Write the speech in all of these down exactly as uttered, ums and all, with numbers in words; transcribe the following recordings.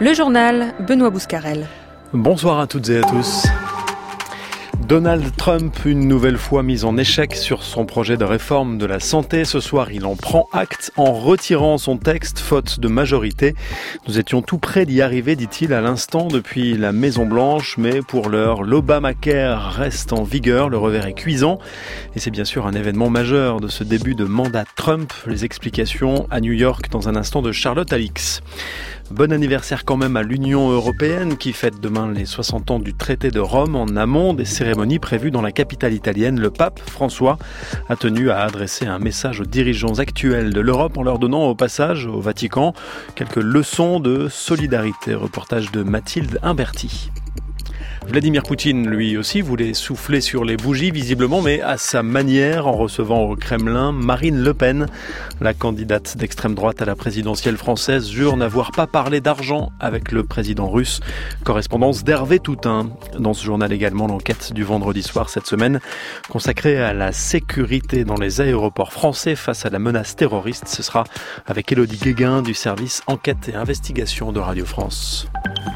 Le journal, Benoît Bouscarel. Bonsoir à toutes et à tous. Donald Trump, une nouvelle fois mis en échec sur son projet de réforme de la santé. Ce soir, il en prend acte en retirant son texte, faute de majorité. Nous étions tout près d'y arriver, dit-il à l'instant, depuis la Maison-Blanche. Mais pour l'heure, l'Obamacare reste en vigueur. Le revers est cuisant. Et c'est bien sûr un événement majeur de ce début de mandat Trump. Les explications à New York dans un instant de Charlotte Alix. Bon anniversaire quand même à l'Union européenne qui fête demain les soixante ans du traité de Rome en amont des cérémonies prévues dans la capitale italienne. Le pape François a tenu à adresser un message aux dirigeants actuels de l'Europe en leur donnant au passage au Vatican quelques leçons de solidarité. Reportage de Mathilde Imberti. Vladimir Poutine, lui aussi, voulait souffler sur les bougies, visiblement, mais à sa manière, en recevant au Kremlin Marine Le Pen. La candidate d'extrême droite à la présidentielle française jure n'avoir pas parlé d'argent avec le président russe. Correspondance d'Hervé Toutain. Dans ce journal également, l'enquête du vendredi soir cette semaine, consacrée à la sécurité dans les aéroports français face à la menace terroriste. Ce sera avec Élodie Guéguin du service Enquête et Investigation de Radio France.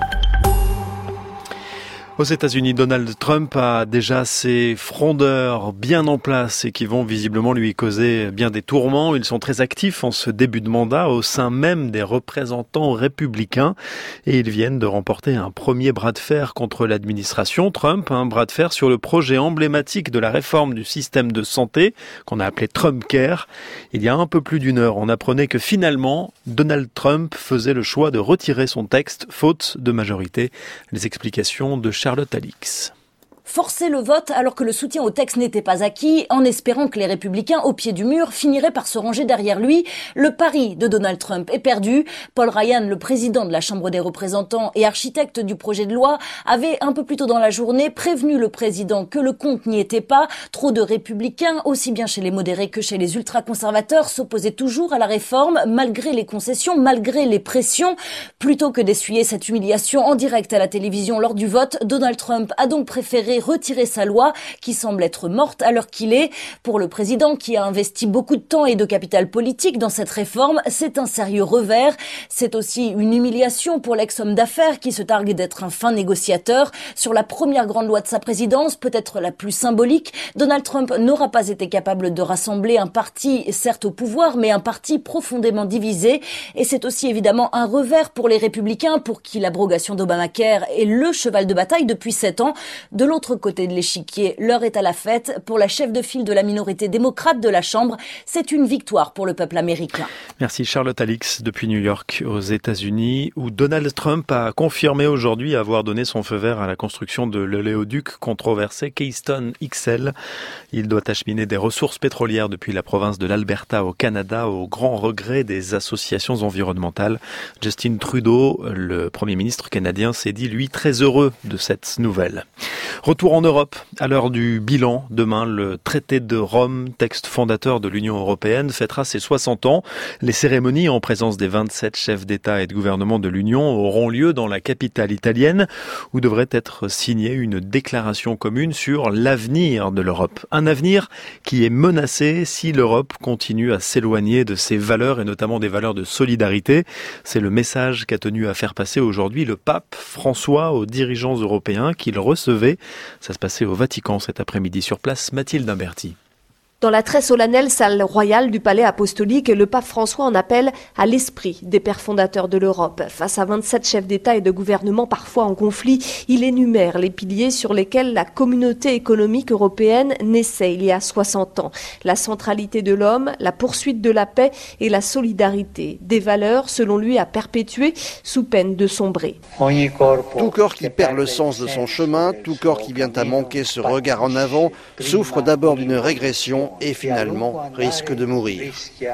Aux États-Unis, Donald Trump a déjà ses frondeurs bien en place et qui vont visiblement lui causer bien des tourments. Ils sont très actifs en ce début de mandat au sein même des représentants républicains et ils viennent de remporter un premier bras de fer contre l'administration Trump, un bras de fer sur le projet emblématique de la réforme du système de santé qu'on a appelé Trumpcare. Il y a un peu plus d'une heure, on apprenait que finalement, Donald Trump faisait le choix de retirer son texte faute de majorité. Les explications de Charlotte Alix. Forcer le vote alors que le soutien au texte n'était pas acquis, en espérant que les républicains au pied du mur finiraient par se ranger derrière lui. Le pari de Donald Trump est perdu. Paul Ryan, le président de la Chambre des représentants et architecte du projet de loi, avait un peu plus tôt dans la journée prévenu le président que le compte n'y était pas. Trop de républicains, aussi bien chez les modérés que chez les ultra-conservateurs, s'opposaient toujours à la réforme, malgré les concessions, malgré les pressions. Plutôt que d'essuyer cette humiliation en direct à la télévision lors du vote, Donald Trump a donc préféré retirer sa loi qui semble être morte à l'heure qu'il est. Pour le président qui a investi beaucoup de temps et de capital politique dans cette réforme, c'est un sérieux revers. C'est aussi une humiliation pour l'ex-homme d'affaires qui se targue d'être un fin négociateur. Sur la première grande loi de sa présidence, peut-être la plus symbolique, Donald Trump n'aura pas été capable de rassembler un parti, certes au pouvoir, mais un parti profondément divisé. Et c'est aussi évidemment un revers pour les républicains pour qui l'abrogation d'Obamacare est le cheval de bataille depuis sept ans. De l'autre côté de l'échiquier, l'heure est à la fête. Pour la chef de file de la minorité démocrate de la Chambre, c'est une victoire pour le peuple américain. Merci Charlotte Alix depuis New York aux États-Unis où Donald Trump a confirmé aujourd'hui avoir donné son feu vert à la construction de l'oléoduc controversé Keystone X L. Il doit acheminer des ressources pétrolières depuis la province de l'Alberta au Canada au grand regret des associations environnementales. Justin Trudeau, le Premier ministre canadien, s'est dit lui très heureux de cette nouvelle. Retour en Europe, à l'heure du bilan. Demain, le traité de Rome, texte fondateur de l'Union européenne, fêtera ses soixante ans. Les cérémonies en présence des vingt-sept chefs d'État et de gouvernement de l'Union auront lieu dans la capitale italienne, où devrait être signée une déclaration commune sur l'avenir de l'Europe. Un avenir qui est menacé si l'Europe continue à s'éloigner de ses valeurs et notamment des valeurs de solidarité. C'est le message qu'a tenu à faire passer aujourd'hui le pape François aux dirigeants européens qu'il recevait. Ça se passait au Vatican cet après-midi. Sur place, Mathilde Imberti. Dans la très solennelle salle royale du palais apostolique, le pape François en appelle à l'esprit des pères fondateurs de l'Europe. Face à vingt-sept chefs d'État et de gouvernement parfois en conflit, il énumère les piliers sur lesquels la communauté économique européenne naissait il y a soixante ans. La centralité de l'homme, la poursuite de la paix et la solidarité. Des valeurs, selon lui, à perpétuer sous peine de sombrer. Tout corps qui perd le sens de son chemin, tout corps qui vient à manquer ce regard en avant, souffre d'abord d'une régression et finalement risque de mourir.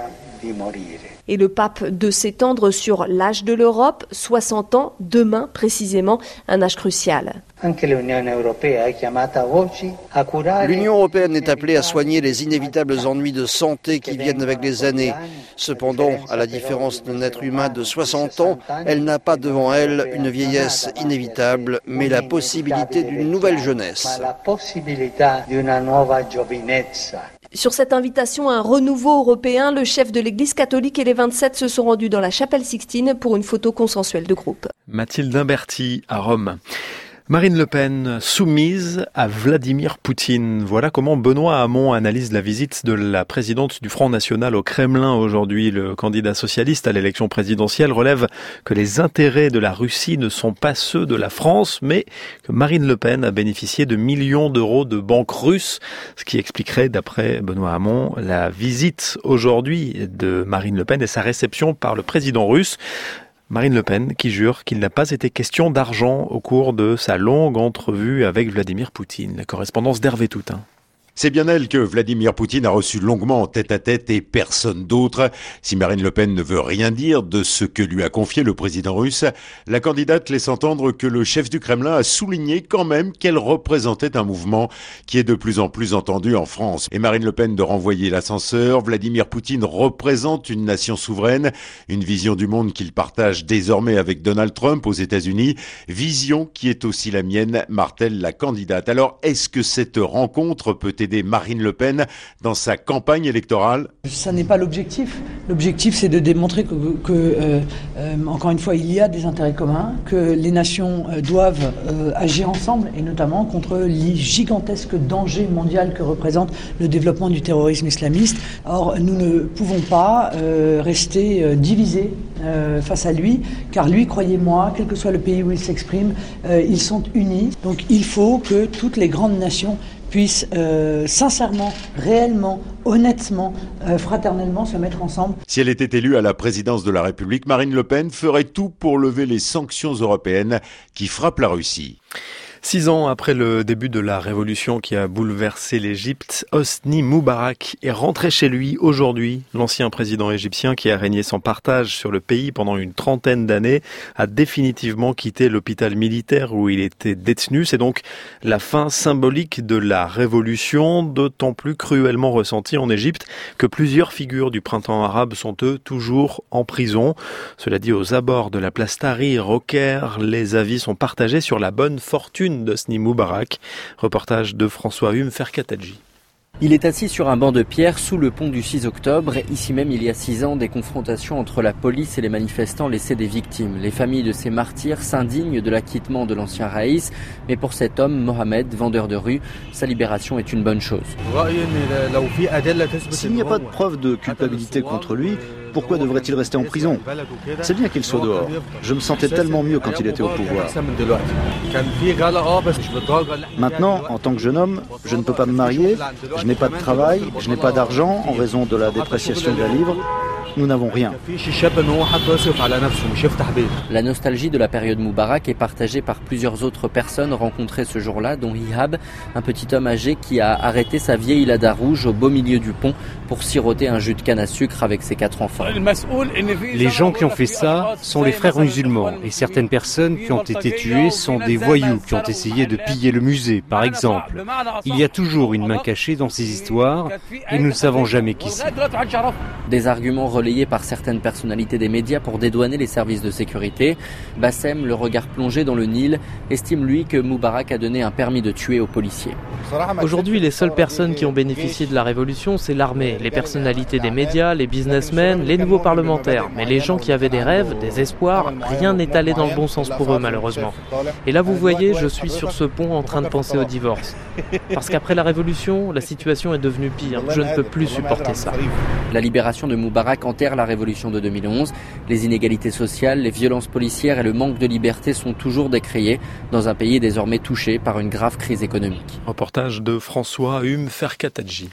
Et le pape de s'étendre sur l'âge de l'Europe, soixante ans, demain précisément, un âge crucial. L'Union européenne est appelée à soigner les inévitables ennuis de santé qui viennent avec les années. Cependant, à la différence d'un être humain de soixante ans, elle n'a pas devant elle une vieillesse inévitable, mais la possibilité d'une nouvelle jeunesse. Sur cette invitation à un renouveau européen, le chef de l'Église catholique et les vingt-sept se sont rendus dans la chapelle Sixtine pour une photo consensuelle de groupe. Mathilde Imberti à Rome. Marine Le Pen soumise à Vladimir Poutine. Voilà comment Benoît Hamon analyse la visite de la présidente du Front National au Kremlin aujourd'hui. Le candidat socialiste à l'élection présidentielle relève que les intérêts de la Russie ne sont pas ceux de la France, mais que Marine Le Pen a bénéficié de millions d'euros de banques russes, ce qui expliquerait, d'après Benoît Hamon, la visite aujourd'hui de Marine Le Pen et sa réception par le président russe. Marine Le Pen qui jure qu'il n'a pas été question d'argent au cours de sa longue entrevue avec Vladimir Poutine. La correspondance d'Hervé Toutain. C'est bien elle que Vladimir Poutine a reçue longuement en tête-à-tête et personne d'autre. Si Marine Le Pen ne veut rien dire de ce que lui a confié le président russe, la candidate laisse entendre que le chef du Kremlin a souligné quand même qu'elle représentait un mouvement qui est de plus en plus entendu en France. Et Marine Le Pen de renvoyer l'ascenseur, Vladimir Poutine représente une nation souveraine, une vision du monde qu'il partage désormais avec Donald Trump aux États-Unis, vision qui est aussi la mienne, martèle la candidate. Alors, est-ce que cette rencontre peut aider Marine Le Pen dans sa campagne électorale? Ça n'est pas l'objectif. L'objectif, c'est de démontrer que, que euh, euh, encore une fois, il y a des intérêts communs, que les nations euh, doivent euh, agir ensemble, et notamment contre les gigantesques dangers mondiaux que représente le développement du terrorisme islamiste. Or, nous ne pouvons pas euh, rester euh, divisés euh, face à lui, car lui, croyez-moi, quel que soit le pays où il s'exprime, euh, ils sont unis. Donc, il faut que toutes les grandes nations puissent euh, sincèrement, réellement, honnêtement, euh, fraternellement se mettre ensemble. Si elle était élue à la présidence de la République, Marine Le Pen ferait tout pour lever les sanctions européennes qui frappent la Russie. Six ans après le début de la révolution qui a bouleversé l'Égypte, Hosni Moubarak est rentré chez lui aujourd'hui. L'ancien président égyptien qui a régné sans partage sur le pays pendant une trentaine d'années a définitivement quitté l'hôpital militaire où il était détenu. C'est donc la fin symbolique de la révolution, d'autant plus cruellement ressentie en Égypte que plusieurs figures du printemps arabe sont eux toujours en prison. Cela dit, aux abords de la place Tahrir au Caire, les avis sont partagés sur la bonne fortune d'Hosni Moubarak. Reportage de François-Hume Ferkatadji. Il est assis sur un banc de pierre sous le pont du six octobre. Ici même, il y a six ans, des confrontations entre la police et les manifestants laissaient des victimes. Les familles de ces martyrs s'indignent de l'acquittement de l'ancien Raïs. Mais pour cet homme, Mohamed, vendeur de rue, sa libération est une bonne chose. S'il n'y a pas de preuve de culpabilité contre lui, pourquoi devrait-il rester en prison? C'est bien qu'il soit dehors. Je me sentais tellement mieux quand il était au pouvoir. Maintenant, en tant que jeune homme, je ne peux pas me marier, je n'ai pas de travail, je n'ai pas d'argent en raison de la dépréciation de la livre. Nous n'avons rien. La nostalgie de la période Moubarak est partagée par plusieurs autres personnes rencontrées ce jour-là, dont Ihab, un petit homme âgé qui a arrêté sa vieille Lada rouge au beau milieu du pont pour siroter un jus de canne à sucre avec ses quatre enfants. Les gens qui ont fait ça sont les frères musulmans et certaines personnes qui ont été tuées sont des voyous qui ont essayé de piller le musée, par exemple. Il y a toujours une main cachée dans ces histoires et nous ne savons jamais qui c'est. Des arguments relayés par certaines personnalités des médias pour dédouaner les services de sécurité. Bassem, le regard plongé dans le Nil, estime lui que Moubarak a donné un permis de tuer aux policiers. Aujourd'hui, les seules personnes qui ont bénéficié de la révolution, c'est l'armée, les personnalités des médias, les businessmen, les nouveaux parlementaires. Mais les gens qui avaient des rêves, des espoirs, rien n'est allé dans le bon sens pour eux malheureusement. Et là vous voyez, je suis sur ce pont en train de penser au divorce. Parce qu'après la révolution, la situation est devenue pire. Je ne peux plus supporter ça. La libération de Moubarak enterre la révolution de deux mille onze. Les inégalités sociales, les violences policières et le manque de liberté sont toujours décriés dans un pays désormais touché par une grave crise économique. Reportage de François-Hume Ferkatadji.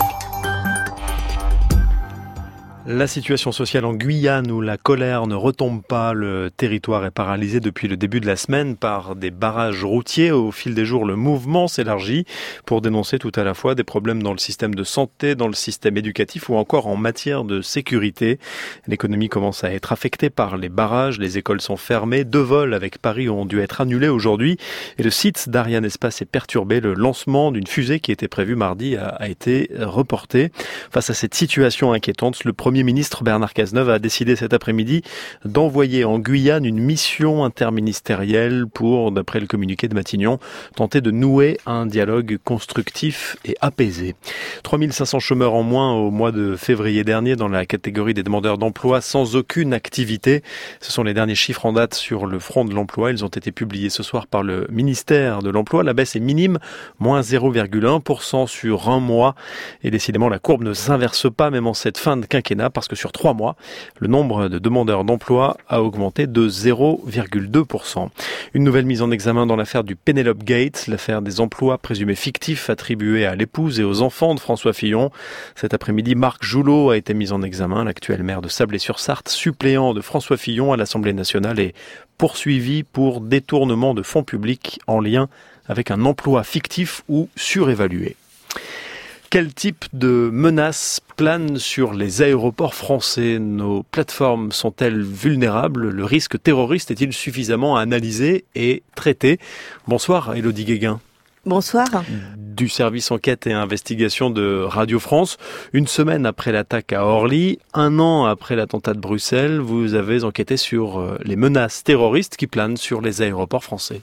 La situation sociale en Guyane où la colère ne retombe pas, le territoire est paralysé depuis le début de la semaine par des barrages routiers. Au fil des jours, le mouvement s'élargit pour dénoncer tout à la fois des problèmes dans le système de santé, dans le système éducatif ou encore en matière de sécurité. L'économie commence à être affectée par les barrages, les écoles sont fermées, deux vols avec Paris ont dû être annulés aujourd'hui et le site d'Ariane Espace est perturbé. Le lancement d'une fusée qui était prévue mardi a, a été reporté. Face à cette situation inquiétante, le premier Premier ministre Bernard Cazeneuve a décidé cet après-midi d'envoyer en Guyane une mission interministérielle pour, d'après le communiqué de Matignon, tenter de nouer un dialogue constructif et apaisé. trois mille cinq cents chômeurs en moins au mois de février dernier dans la catégorie des demandeurs d'emploi sans aucune activité. Ce sont les derniers chiffres en date sur le front de l'emploi. Ils ont été publiés ce soir par le ministère de l'Emploi. La baisse est minime, moins zéro virgule un pour cent sur un mois. Et décidément, la courbe ne s'inverse pas, même en cette fin de quinquennat, parce que sur trois mois, le nombre de demandeurs d'emploi a augmenté de zéro virgule deux pour cent. Une nouvelle mise en examen dans l'affaire du Penelope Gate, l'affaire des emplois présumés fictifs attribués à l'épouse et aux enfants de François Fillon. Cet après-midi, Marc Joulot a été mis en examen. L'actuel maire de Sablé-sur-Sarthe, suppléant de François Fillon à l'Assemblée nationale, est poursuivi pour détournement de fonds publics en lien avec un emploi fictif ou surévalué. Quel type de menaces planent sur les aéroports français ? Nos plateformes sont-elles vulnérables ? Le risque terroriste est-il suffisamment analysé et traité ? Bonsoir, Élodie Guéguin. Bonsoir. Du service enquête et investigation de Radio France. Une semaine après l'attaque à Orly, un an après l'attentat de Bruxelles, vous avez enquêté sur les menaces terroristes qui planent sur les aéroports français.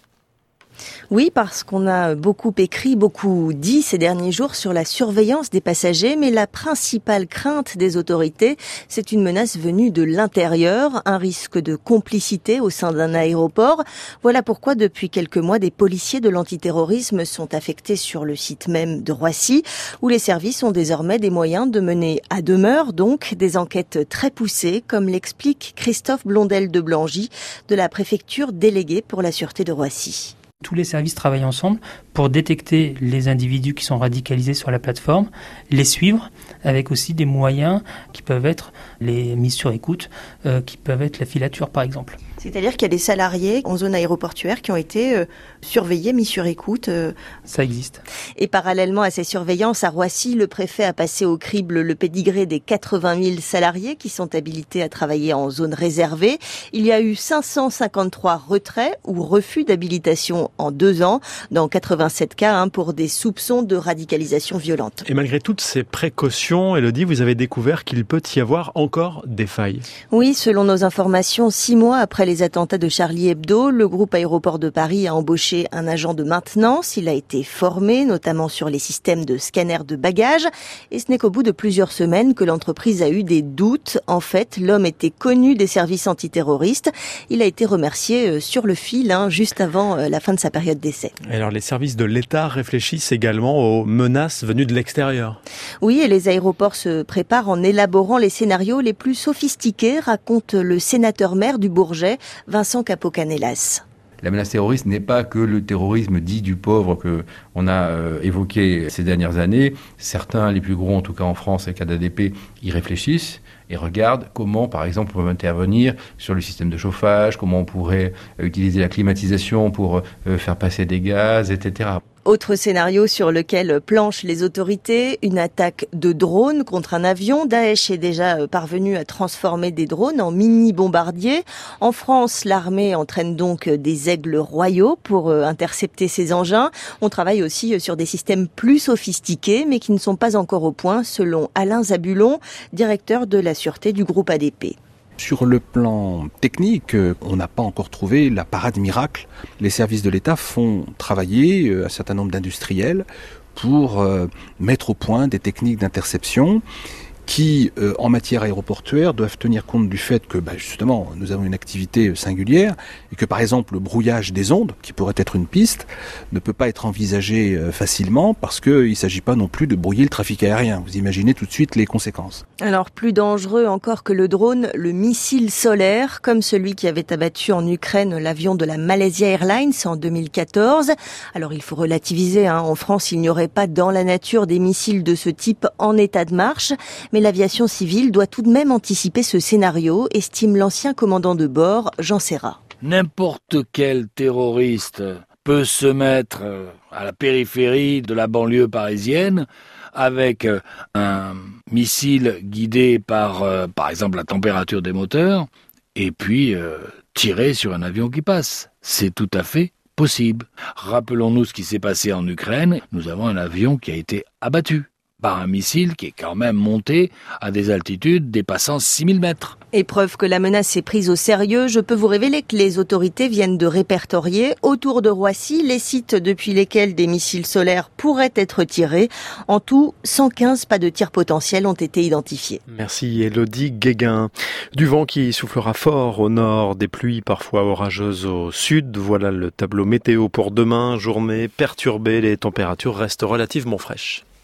Oui, parce qu'on a beaucoup écrit, beaucoup dit ces derniers jours sur la surveillance des passagers, mais la principale crainte des autorités, c'est une menace venue de l'intérieur, un risque de complicité au sein d'un aéroport. Voilà pourquoi depuis quelques mois, des policiers de l'antiterrorisme sont affectés sur le site même de Roissy, où les services ont désormais des moyens de mener à demeure, donc, des enquêtes très poussées, comme l'explique Christophe Blondel de Blangy, de la préfecture déléguée pour la sûreté de Roissy. Tous les services travaillent ensemble pour détecter les individus qui sont radicalisés sur la plateforme, les suivre, avec aussi des moyens qui peuvent être les mises sur écoute, euh, qui peuvent être la filature par exemple. C'est-à-dire qu'il y a des salariés en zone aéroportuaire qui ont été euh, surveillés, mis sur écoute. Euh... Ça existe. Et parallèlement à ces surveillances, à Roissy, le préfet a passé au crible le pédigré des quatre-vingt mille salariés qui sont habilités à travailler en zone réservée. Il y a eu cinq cent cinquante-trois retraits ou refus d'habilitation en deux ans, dans quatre-vingt-sept cas hein, pour des soupçons de radicalisation violente. Et malgré toutes ces précautions, Élodie, vous avez découvert qu'il peut y avoir encore des failles. Oui, selon nos informations, six mois après les attentats de Charlie Hebdo, le groupe Aéroport de Paris a embauché un agent de maintenance. Il a été formé, notamment sur les systèmes de scanner de bagages. Et ce n'est qu'au bout de plusieurs semaines que l'entreprise a eu des doutes. En fait, l'homme était connu des services antiterroristes. Il a été remercié sur le fil, hein, juste avant la fin de sa période d'essai. Alors, les services de l'État réfléchissent également aux menaces venues de l'extérieur. Oui, et les aéroports se préparent en élaborant les scénarios les plus sophistiqués, raconte le sénateur-maire du Bourget, Vincent Capo-Canellas. La menace terroriste n'est pas que le terrorisme dit du pauvre que on a euh, évoqué ces dernières années. Certains, les plus gros en tout cas en France, avec A D P, y réfléchissent et regardent comment, par exemple, on peut intervenir sur le système de chauffage, comment on pourrait euh, utiliser la climatisation pour euh, faire passer des gaz, et cetera. Autre scénario sur lequel planchent les autorités, une attaque de drones contre un avion. Daesh est déjà parvenu à transformer des drones en mini-bombardiers. En France, l'armée entraîne donc des aigles royaux pour intercepter ces engins. On travaille aussi sur des systèmes plus sophistiqués, mais qui ne sont pas encore au point, selon Alain Zabulon, directeur de la sûreté du groupe A D P. Sur le plan technique, on n'a pas encore trouvé la parade miracle. Les services de l'État font travailler un certain nombre d'industriels pour mettre au point des techniques d'interception qui, euh, en matière aéroportuaire, doivent tenir compte du fait que, bah, justement, nous avons une activité singulière et que, par exemple, le brouillage des ondes, qui pourrait être une piste, ne peut pas être envisagé euh, facilement parce qu'il ne s'agit pas non plus de brouiller le trafic aérien. Vous imaginez tout de suite les conséquences. Alors, plus dangereux encore que le drone, le missile solaire, comme celui qui avait abattu en Ukraine l'avion de la Malaysia Airlines en deux mille quatorze. Alors, il faut relativiser, hein. En France, il n'y aurait pas dans la nature des missiles de ce type en état de marche, mais l'aviation civile doit tout de même anticiper ce scénario, estime l'ancien commandant de bord, Jean Serrat. N'importe quel terroriste peut se mettre à la périphérie de la banlieue parisienne avec un missile guidé par, euh, par exemple, la température des moteurs et puis euh, tirer sur un avion qui passe. C'est tout à fait possible. Rappelons-nous ce qui s'est passé en Ukraine. Nous avons un avion qui a été abattu. par un missile qui est quand même monté à des altitudes dépassant six mille mètres. Et preuve que la menace est prise au sérieux, je peux vous révéler que les autorités viennent de répertorier autour de Roissy les sites depuis lesquels des missiles solaires pourraient être tirés. En tout, cent quinze pas de tir potentiels ont été identifiés. Merci Élodie Guéguin. Du vent qui soufflera fort au nord, des pluies parfois orageuses au sud. Voilà le tableau météo pour demain. Journée perturbée, les températures restent relativement fraîches.